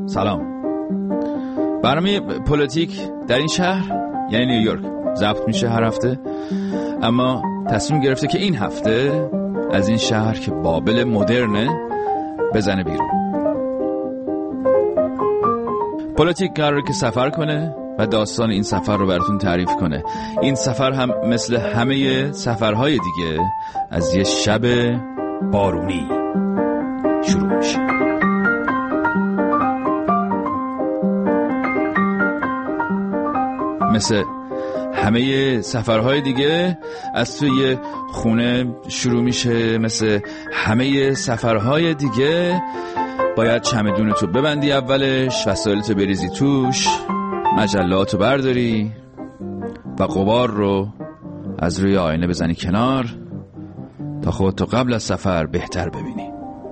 سلام. برنامه پلیتیک در این شهر یعنی نیویورک ضبط میشه هر هفته، اما تصمیم گرفته که این هفته از این شهر که بابل مدرنه بزنه بیرون. پلیتیک قراره که سفر کنه و داستان این سفر رو براتون تعریف کنه. این سفر هم مثل همه سفرهای دیگه از یه شب بارونی شروع میشه. مثل همه سفرهای دیگه از توی خونه شروع میشه. مثل همه سفرهای دیگه باید چمدونتو ببندی اولش، وسایلتو بریزی توش، مجلاتو برداری و غبار رو از روی آینه بزنی کنار تا خودتو قبل از سفر بهتر ببینی.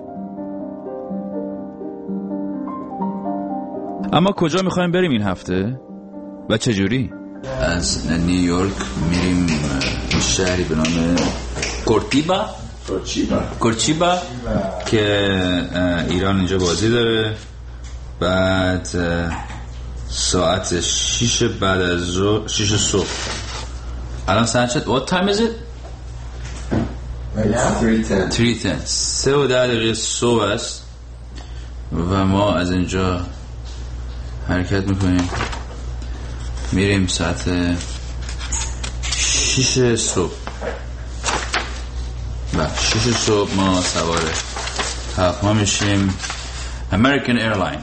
اما کجا میخوایم بریم این هفته و چجوری؟ از نیویورک میریم شهری به نام کورتیبا که ایران اینجا بازی داره. بعد ساعت 6 بعد از 6 صبح. الان ساعت شد. What time is it? 3:10. 3:10 صبح است و ما از اینجا حرکت میکنیم میریم ساعت 6 صبح و 6 صبح ما سوار هواپیما میشیم. American Airline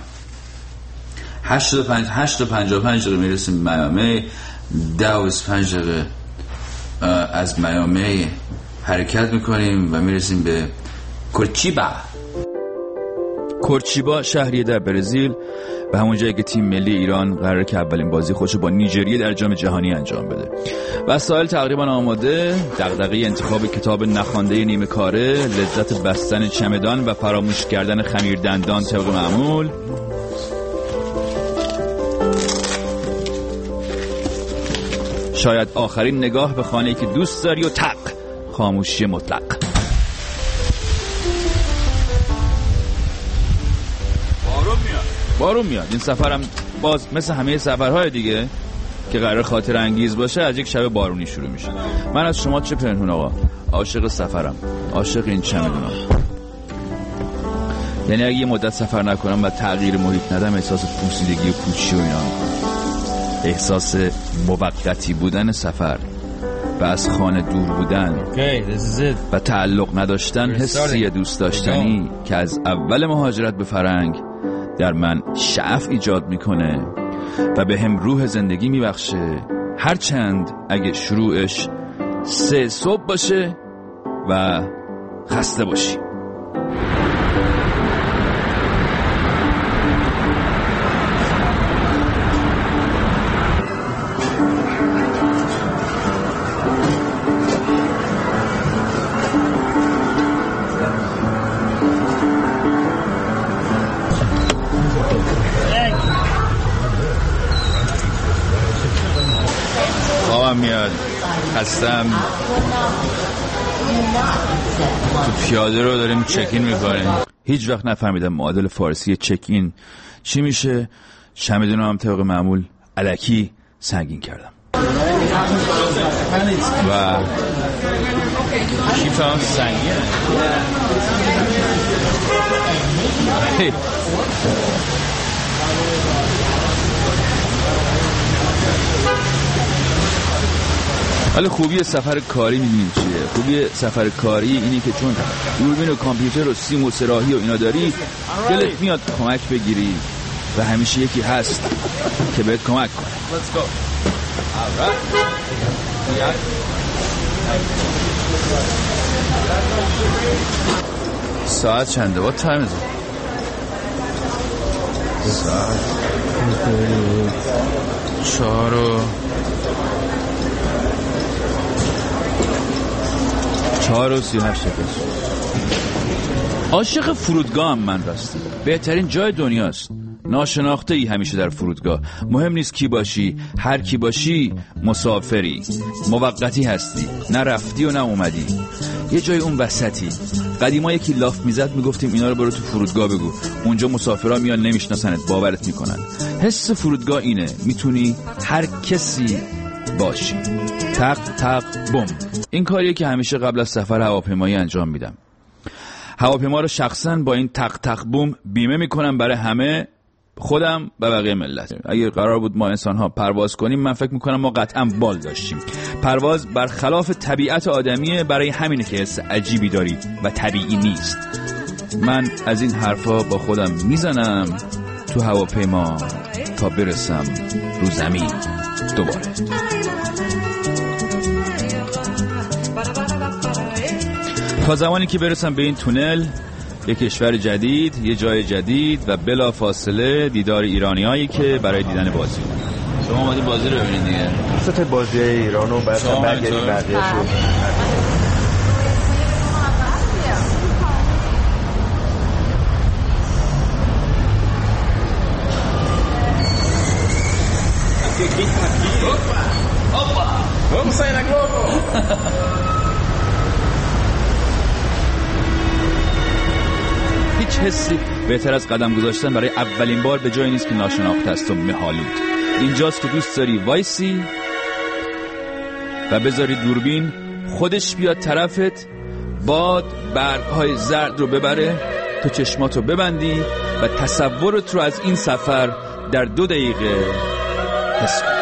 8:55 میرسیم میامی. 10:05 از میامی حرکت میکنیم و میرسیم به کورتیبا شهریه در برزیل و همون جایی که تیم ملی ایران قراره که اولین بازی خودشو با نیجریه در جام جهانی انجام بده. وسایل تقریبا آماده. دغدغه انتخاب کتاب نخوانده نیمه کاره، لذت بستن چمدان و فراموش کردن خمیر دندان طبق معمول. شاید آخرین نگاه به خانه‌ای که دوست داری و تق خاموشی مطلق. بارون میاد. این سفرم باز مثل همه سفرهای دیگه که قرار خاطر انگیز باشه از یک شب بارونی شروع میشه. من از شما چه پنهون آقا؟ عاشق سفرم، عاشق این چمدونم. یعنی اگه یه مدت سفر نکنم و تغییر محیط ندم احساس پوسیدگی و پوچی و اینا میکنم. احساس موقتی بودن سفر و از خانه دور بودن و تعلق نداشتن حسی دوست داشتنی که از اول مهاجرت به فرنگ در من شعف ایجاد میکنه و به هم روح زندگی میبخشه، هرچند اگه شروعش 3 صبح باشه و خسته باشی. میاد هستم تو پیاده رو داریم چکین میکنیم. هیچ وقت نفهمیدم معادل فارسی چکین چی میشه. چمدونم هم طبق معمول الکی سنگین کردم و کیفم سنگینه. ولی خوبی سفر کاری میدونید چیه؟ خوبی سفر کاری اینه که چون دوربین و کامپیوتر و سیم و سراحی و اینا داری، دلت میاد کمک بگیری و همیشه یکی هست که بهت کمک کنه. ساعت چنده؟ What time is it? ساعت 4:38. عاشق فرودگاه هم من راستی. بهترین جای دنیاست. ناشناخته‌ای همیشه در فرودگاه. مهم نیست کی باشی، هر کی باشی مسافری، موقتی هستی، نه رفتی و نه اومدی، یه جای اون وسطی. قدیما یکی لاف میزد میگفتیم اینا رو برو تو فرودگاه بگو، اونجا مسافرها میان نمیشناسنت، باورت میکنن. حس فرودگاه اینه، میتونی هر کسی باشی. تق تق بوم. این کاریه که همیشه قبل از سفر هواپیمایی انجام میدم. هواپیما رو شخصا با این تق تق بوم بیمه میکنم برای همه، خودم و بقیه ملت. اگه قرار بود ما انسان‌ها پرواز کنیم، من فکر میکنم ما قطعا بال داشتیم. پرواز برخلاف طبیعت آدمیه، برای همینه که حس عجیبی داری و طبیعی نیست. من از این حرفا با خودم میزنم تو هواپیما تا برسم رو زمین دوباره. تا زمانی که برسم به این تونل، یک کشور جدید، یه جای جدید و بلا فاصله دیدار ایرانیایی که برای دیدن بازی. شما اومدید بازی رو ببینید دیگه. ست بازی ایران رو بعد برگردید بقیه‌شو. هیچ حسی بهتر از قدم گذاشتن برای اولین بار به جایی نیست که ناشناخته است و مه‌آلود. اینجاست که دوست داری وایسی و بذاری دوربین خودش بیاد طرفت، باد برگ‌های زرد رو ببره، تو چشماتو ببندی و تصورت رو از این سفر در 2 دقیقه حس کنی.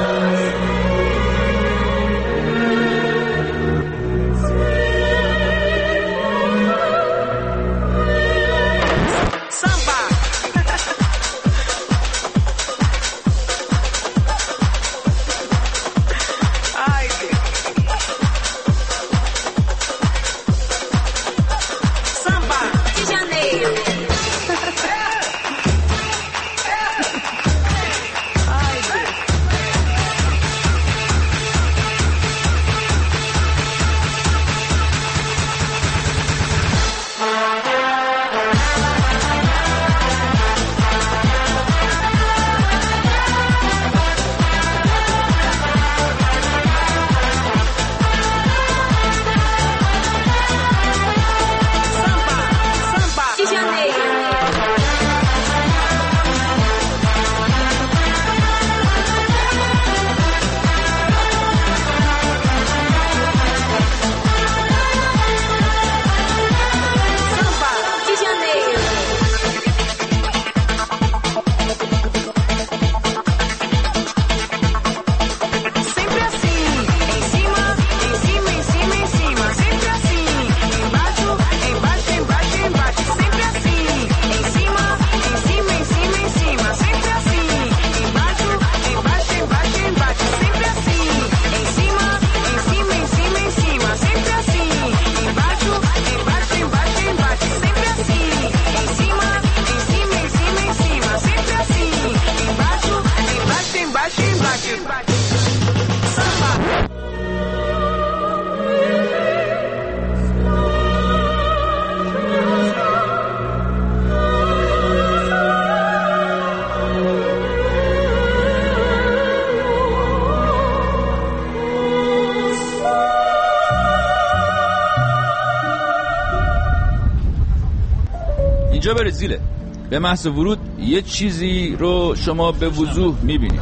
اینجا برزیله. به محض ورود یه چیزی رو شما به وضوح میبینید.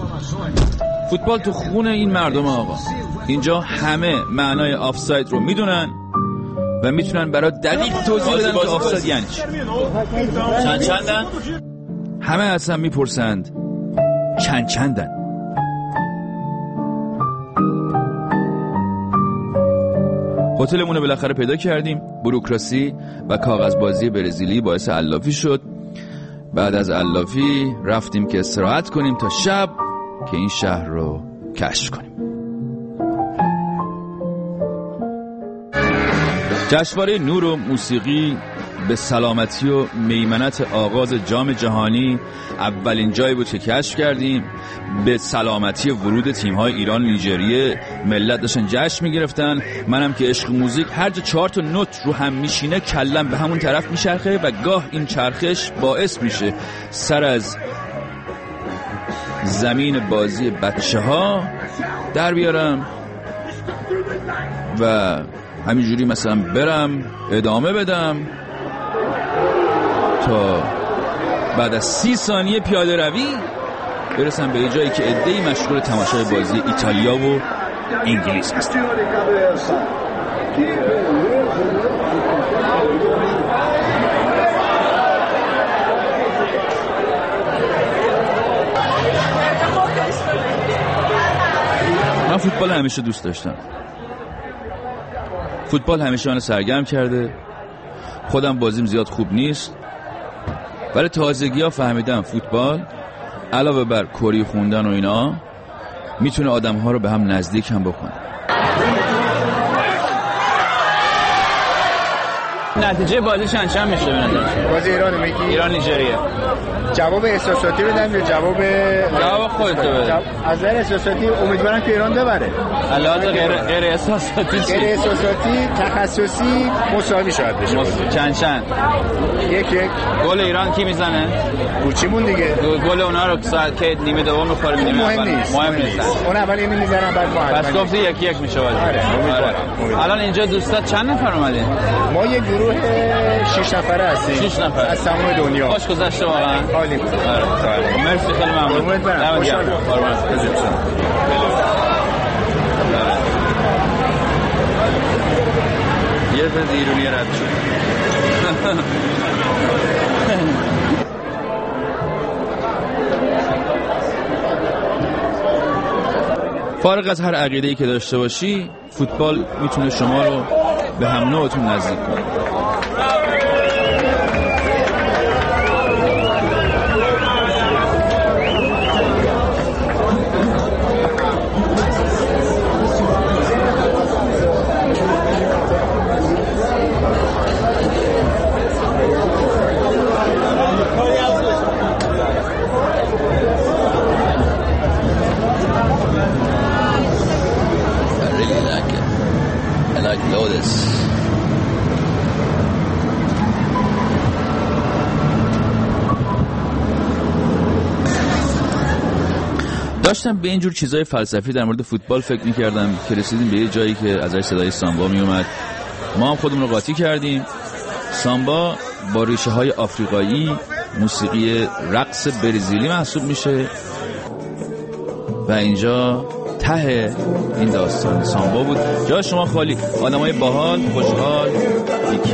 فوتبال تو خون این مردم آقا. اینجا همه معنای آفساید رو میدونن و میتونن برای دقیق توضیح بدن که آفساید یعنی چی. چندن؟ همه اصلا میپرسند چندن. هتلمون رو بالاخره پیدا کردیم. بوروکراسی و کاغذبازی برزیلی باعث علافی شد. بعد از علافی رفتیم که استراحت کنیم تا شب که این شهر رو کشف کنیم. جشنواره نور و موسیقی به سلامتی و میمنت آغاز جام جهانی اولین جایی بود که کشف کردیم. به سلامتی ورود تیم‌های ایران و نیجریه ملت داشتن جشن می‌گرفتن. منم که عشق موزیک، هر جا 4 تا نوت رو هم میشینه کلم به همون طرف میچرخه و گاه این چرخش باعث میشه سر از زمین بازی بچه‌ها در بیارم و همینجوری مثلا برم ادامه بدم تا بعد از 30 ثانیه پیاده روی برسم به جایی که عده‌ای مشغول تماشای بازی ایتالیا و انگلیس هستن. من فوتبال همیشه دوست داشتم. فوتبال همیشه منو سرگرم کرده. خودم بازیم زیاد خوب نیست، ولی تازگی‌ها فهمیدم فوتبال علاوه بر کری خوندن و اینا میتونه آدم‌ها رو به هم نزدیک هم بکنه. نتیجه بازی چند میشه به نظر؟ بازی ایران میگی؟ ایران نیجریه. جواب احساساتی بدم یا جواب خودت بده؟ از نظر احساساتی امیدوارم که ایران ببره. علاوه غیر احساساتی چی؟ غیر احساساتی تخصصی مساوی شاید بشه. چند 1-1. گل ایران کی میزنه؟ کوچیمون دیگه. گل اونا رو که نیمه دوم می‌خوریم نیمه اول. مهم نیست. اون اول اینو میزنن بعد ما. پس گفتی 1-1 میشه بازی. آره. الان اینجا دوستات چند نفر اومدین؟ ما یه گروه 6 نفره هستیم. 6 نفر از تمام دنیا. خوش گذشته واقعا. عالی بود. مرسی خیلی ممنون. یه تا ایرانی رد شد. فارغ از هر عقیده‌ای که داشته باشی، فوتبال میتونه شما رو به هم نوعتون نزدیک کنه. داشتم به اینجور چیزای فلسفی در مورد فوتبال فکر می‌کردم که رسیدیم به یه جایی که ازش صدای سامبا میومد. ما هم خودمون رو قاطی کردیم. سامبا با ریشه‌های آفریقایی، موسیقی رقص برزیلی محسوب میشه و اینجا ته این داستان سامبا بود. جا شما خالی، آدمای باحال، خوشحال، یکی.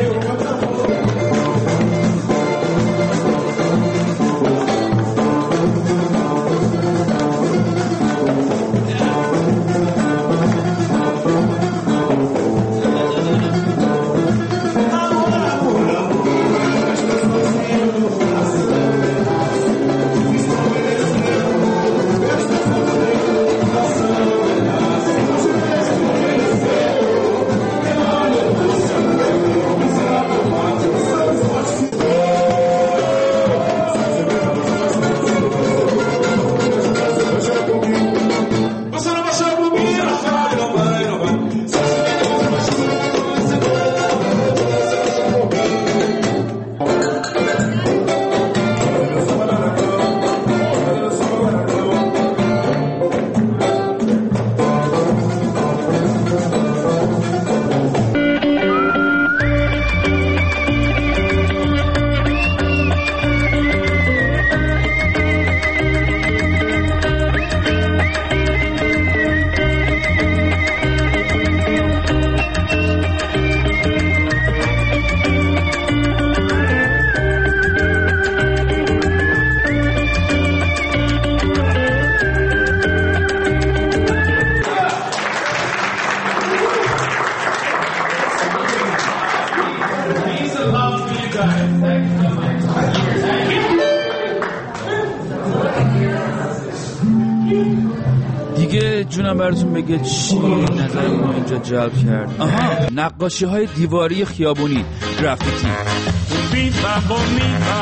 دیگه جونم براتون بگه چی نظر ما اینجا جلب کرد. نقاشی های دیواری خیابونی، گرافیتی. Chiquita bonita,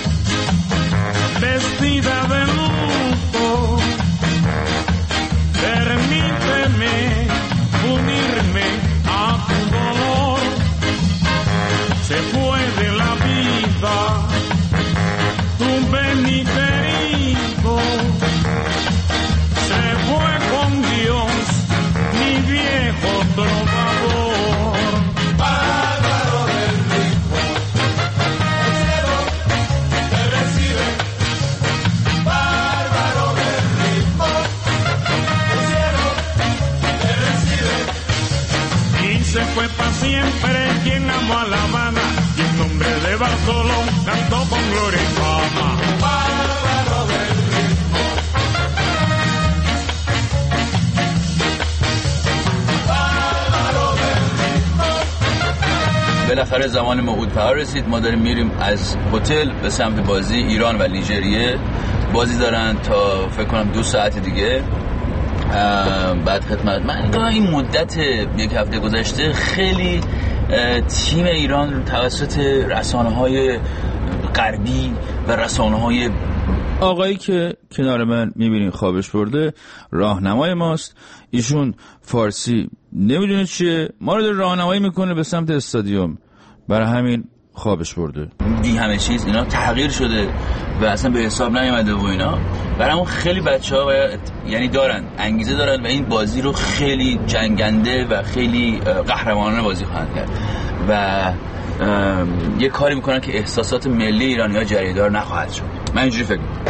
vestida de luto, permíteme unirme a tu dolor. Se fue de la vida tu benigno, se fue con Dios mi viejo trovador. Bárbaro del ritmo, el cielo te recibe. Bárbaro del ritmo, el cielo te recibe. Y se fue para siempre quien amó a La Habana, y en nombre de Bartolo cantó con gloria y fama. Bárbaro del ritmo, bárbaro del ritmo. بالاخره زمان موعود فرا رسید. ما داریم میریم از هتل به سمت بازی ایران و نیجریه. بازی دارن تا فکر کنم 2 ساعت دیگه. بعد خدمت من این مدت 1 هفته گذشته خیلی تیم ایران توسط رسانه‌های غربی و رسانه‌های آقایی که کنار من میبینین خوابش برده راهنمای ماست. ایشون فارسی نمیدونه چیه، ما رو راهنمایی میکنه به سمت استادیوم، برای همین خوابش برده. دی همه چیز اینا تغییر شده و اصلا به حساب نیومده و اینا. برامون خیلی بچه‌ها یعنی دارن انگیزه دارن و این بازی رو خیلی جنگنده و خیلی قهرمانانه بازی خواهند کرد و یه کاری میکنن که احساسات ملی ایرانی‌ها جریدار نخواهد شد. من اینجوری فکر می‌کنم.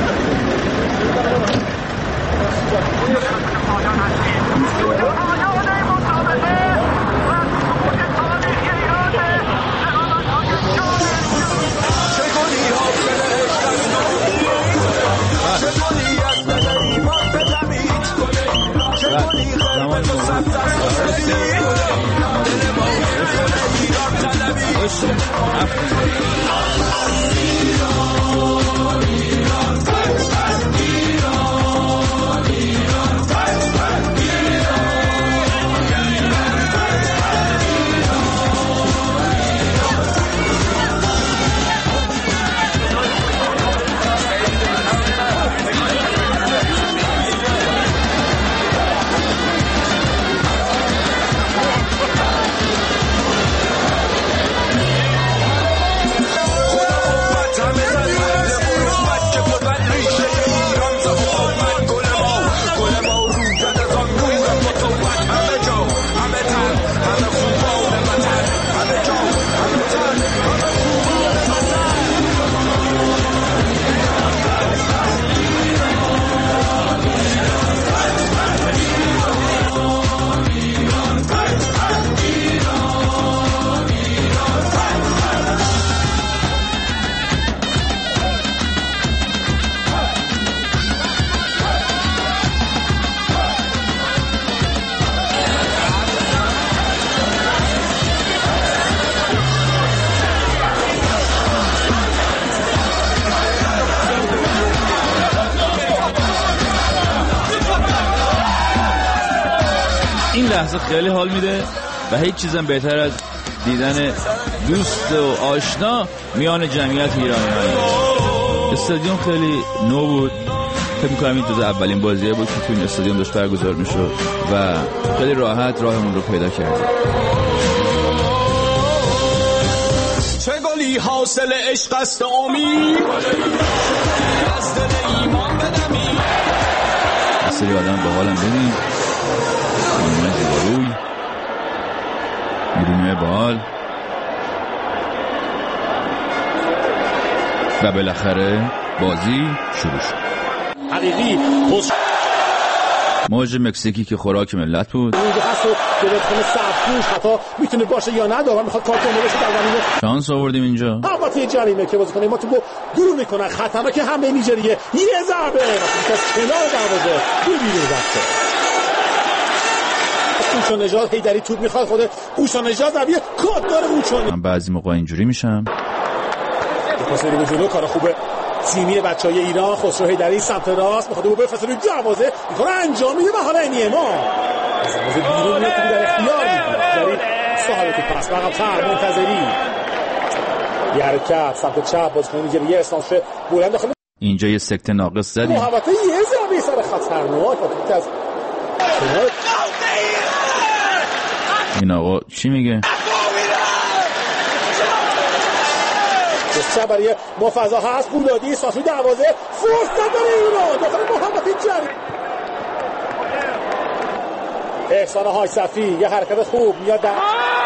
این لحظه خیلی حال میده و هیچ چیزم بهتر از دیدن دوست و آشنا میان جمعیت ایرانی‌ها نیست. استادیوم خیلی نو بود. فکر می‌کنم این جزء اولین بازیه بود که تو این استادیوم داشت برگزار میشد و خیلی راحت راهمون رو پیدا کردیم. چه گلی حاصل عشق است امید از دل ایمان بدمی. سری آدم به حالم ببین ایمان زیباروی میرونه بال و بالاخره بازی شروع شد. حقیقی موج مکزیکی که خوراک ملت بود. اونجا هست و گرفتن سبکوش حتی میتونه باشه یا نه، داور میخواد کارت بشه در زمین. شانس آوردیم اینجا. البته جریمه که بازیکن ما تو دور میکنن، خطرناک حمله نیجریه، یه ضربه از کنار دروازه دور بیرون رفته. اوچون نژاد هیدری توپ میخواد، خود اوچون نژاد زاویه کات داره اوچون. من بعضی موقع اینجوری میشم. پاس رو جلو، کار خوبه تیمی بچهای ایران. خسرو هیدری سمت راست میخواد او بفرسته روی دروازه، میخواد انجام میده و حالا نیما از دروازه بیرون میاد، توپ در اختیار میگیره. جری صاحب توپ پس عقب‌تر منتظری یه حرکت سمت چپ بازیکن نیجریه اسلام شده بلند داخل اینجا یه سکته ناقص زدیم. محوطه یه ضربه سر خطرناک از این آقا چی میگه؟ چه برای مفضا هست بولادی ساسو دروازه فرصت داره ایران داخل محوطه جریمه. احسان های صفی یه حرکت خوب میاد در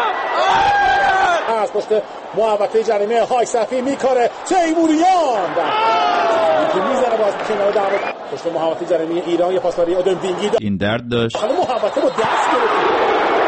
از پشت محوطه جریمه. های صفی میکاره تیموریان که میزنه باز کنار در پشت محوطه جریمه ایران. یه پاس برای آدم وینگی این درد داشت. حالا محوطه با دست گرفت.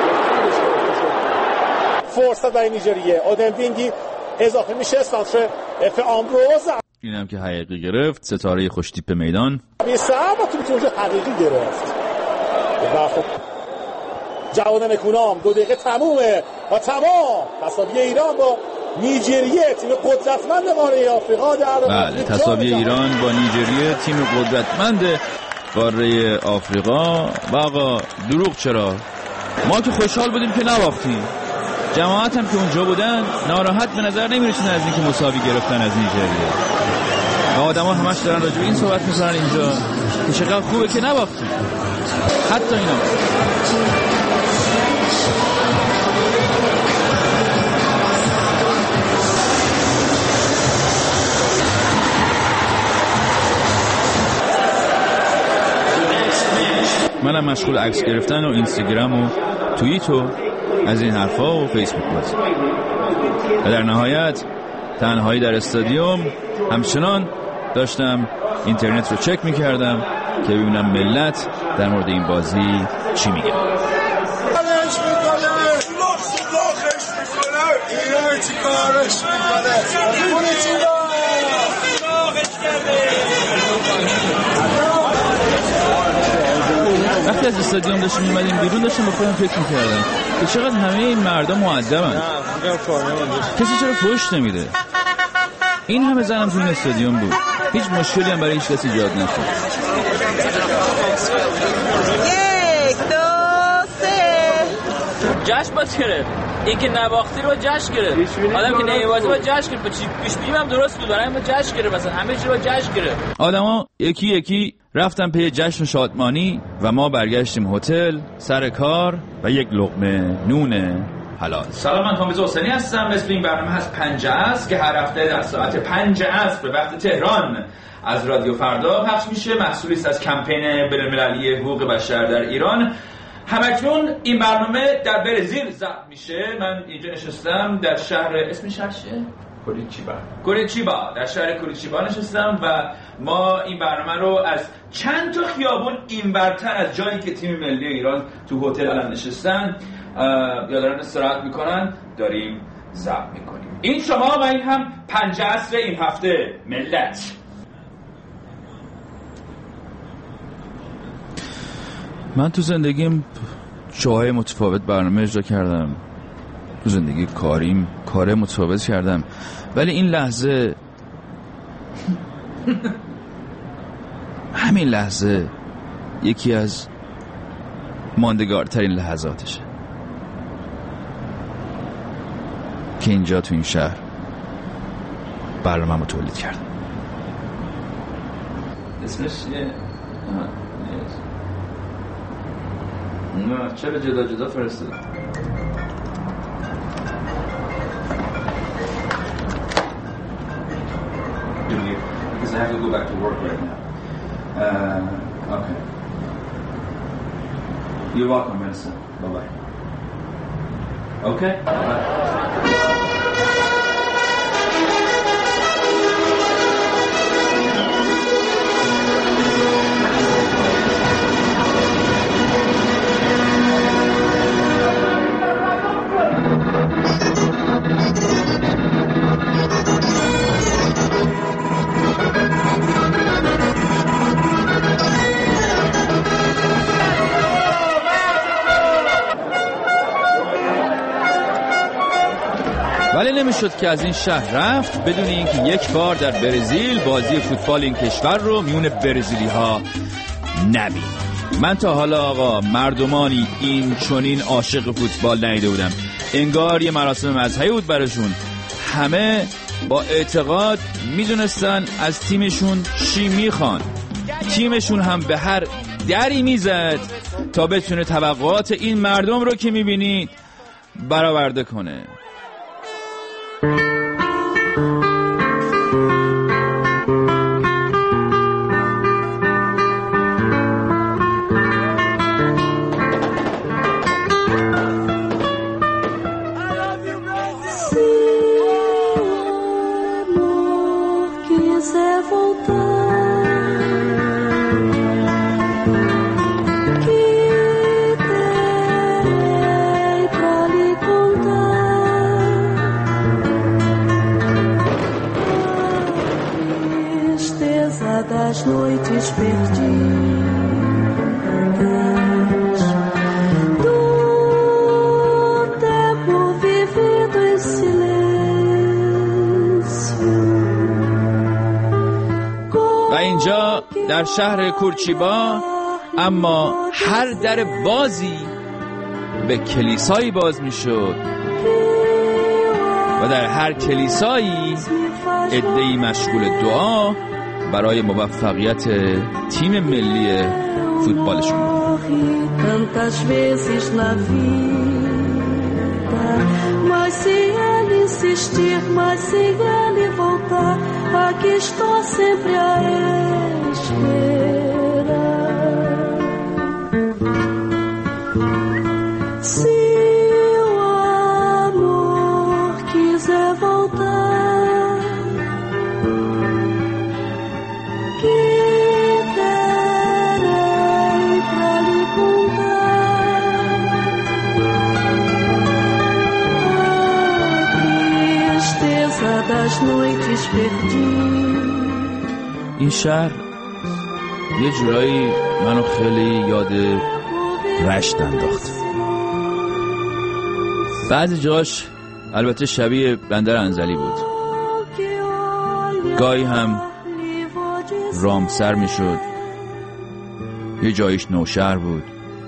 فرصت برای نیجریه آدم وینگی اضافه میشه سانتر اف آمبروز. اینم که حقیقی گرفت ستاره خوش تیپ میدان. یه سر با تو اونجا حقیقی گرفت. خب جواد نکونام 2 دقیقه تمومه و تمام تساوی ایران با نیجریه تیم قدرتمند قاره آفریقا در بله تساوی ایران با نیجریه تیم قدرتمند قاره آفریقا. و آقا دروغ چرا؟ ما که خوشحال بودیم که نباختیم. جماعت هم که اونجا بودن ناراحت به نظر نمیرسن از اینکه مساوی گرفتن از نیجریه. و آدما همش دارن راجع به این صحبت میکنن اینجا که چقدر خوبه که نباختیم. حتی اینا منم مشغول عکس گرفتن و اینستاگرام و توییت و از این حرفا و فیسبوک بازی. و در نهایت تنهایی در استادیوم همچنان داشتم اینترنت رو چک میکردم که ببینم ملت در مورد این بازی چی میگه. وقتی از استادیوم داشتیم میمدیم بیرون داشتم با خودم فکر میکردم که چقدر همه این مردم مؤدبن. کسی چرا فحش نمیده؟ این همه زنم تو این استادیوم بود. هیچ مشکلی هم برای هیچ کسی ایجاد نشد. 1 2 3 جشن باز گرفت. این که نباختی رو جشن گرفت. آدم که نمیبازه با جشن گرفت. پیش بینیم هم درست بود. برای ما جشن گرفت. مثلا همه چی رو جشن گرفت. آدما یکی یکی رفتن پی جشن شادمانی و ما برگشتیم هتل سر کار و یک لقمه نون حلال. سلام، من تامیز حسینی هستم. مثل این برنامه هست 5 عصر که هر هفته در ساعت 5 عصر به وقت تهران از رادیو فردا پخش میشه. محصولی است از کمپین بین‌المللی حقوق بشر در ایران. همکنون این برنامه در برزیل ضبط میشه. من اینجا نشستم در شهر، اسم شهر چیه؟ کوریتیبا. در شهر کوریتیبا نشستم و ما این برنامه رو از چند تا خیابون اینورتر از جایی که تیم ملی ایران تو هتل الان نشستن یا دارن استراحت میکنن داریم ضبط میکنیم. این شما و این هم 5 عصر این هفته ملت. من تو زندگیم جاهای متفاوت برنامه اجرا کردم. تو زندگی کاریم کار متفاوت کردم، ولی این لحظه همین لحظه یکی از ماندگارترین لحظاتشه که اینجا تو این شهر برنامه‌مو تولید کردم. اسمش نه چرا جدا جدا فرستاد؟ Because I have to go back to work right now. Okay. You're welcome, Minister. Bye-bye. Okay? Bye-bye. ولی نمیشد که از این شهر رفت بدون اینکه یک بار در برزیل بازی فوتبال این کشور رو میون برزیلی ها نبینیم. من تا حالا آقا مردمانی این چنین عاشق فوتبال ندیده بودم. انگار یه مراسم مذهبی بود براشون. همه با اعتقاد میدونستن از تیمشون چی میخوان. تیمشون هم به هر دری میزد تا بتونه توقعات این مردم رو که میبینید برآورده کنه. Das noites perdidas do tempo vivido em silêncio. و اینجا در شهر کورچیبا اما هر در بازی به کلیسایی باز می شد و در هر کلیسایی عده‌ای مشغول دعا برای موفقیت تیم ملی فوتبالشون. Tantas vezes na vida, mas se ele insistir, mas se ele voltar, aqui estou sempre a esperar. Se o amor quiser voltar, que terei pra lhe contar. A tristeza das noites perdidas. این شهر یه جورایی منو خیلی یاد رشت انداخت. بعضی جاش البته شبیه بندر انزلی بود، گاهی هم رامسر می شد، یه جایش نوشهر بود،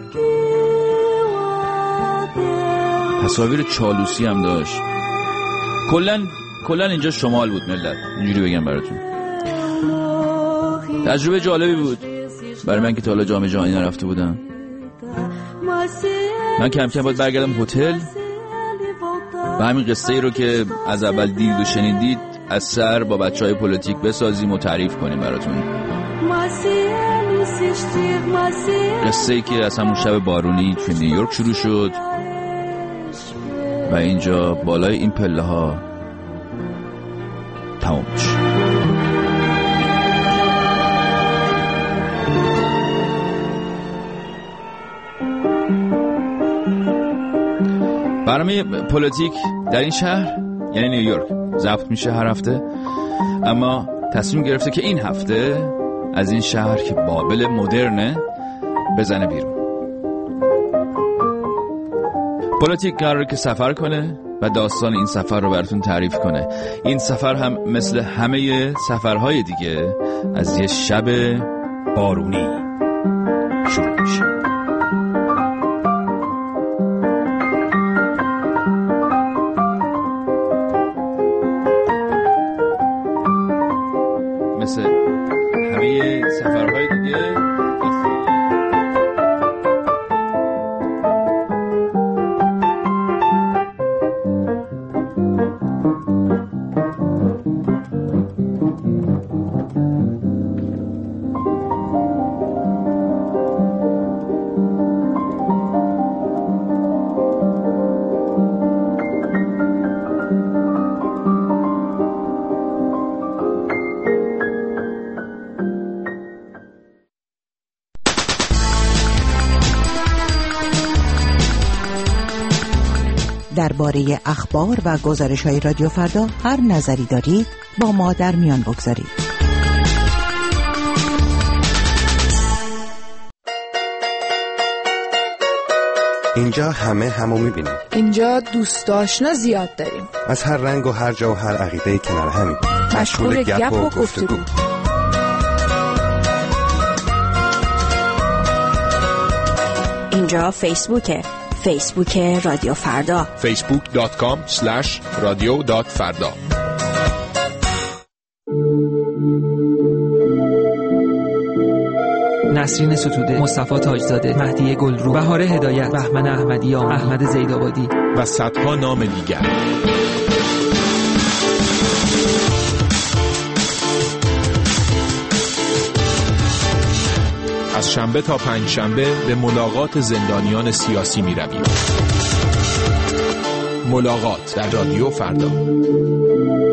تصاویر چالوسی هم داشت. کلن اینجا شمال بود ملت، اینجوری بگم براتون. تجربه جالبی بود برای من که تا حالا جام جهانی نرفته بودم. من کم کم باید برگردم هتل و همین قصه ای رو که از اول دیدید و شنیدید از سر با بچهای پلیتیک بسازیم و تعریف کنیم براتون. قصه ای که از همون شب بارونی توی نیویورک شروع شد و اینجا بالای این پله ها تمام شد. برنامه پلیتیک در این شهر یعنی نیویورک ضبط میشه هر هفته، اما تصمیم گرفته که این هفته از این شهر که بابل مدرنه بزنه بیرون. پلیتیک قراره که سفر کنه و داستان این سفر رو براتون تعریف کنه. این سفر هم مثل همه سفرهای دیگه از یه شب بارونی شروع میشه. مثل همه سفرهای دیگه درباره اخبار و گزارش‌های رادیو فردا هر نظری دارید با ما در میان بگذارید. اینجا همه همو می‌بینیم. اینجا دوست آشنا زیاد داریم. از هر رنگ و هر جا و هر عقیده‌ای کنار همیم. مشغول گپ و گفتگو. اینجا فیسبوک رادیو فردا. facebook.com/radio.farda. نسرین ستوده، مصطفی تاجزاده، مهدی گلرو، بهاره هدایت، بهمن احمدیان، احمد زیدآبادی و صدها نام دیگر. از شنبه تا پنجشنبه به ملاقات زندانیان سیاسی می رویم. ملاقات در رادیو فردا.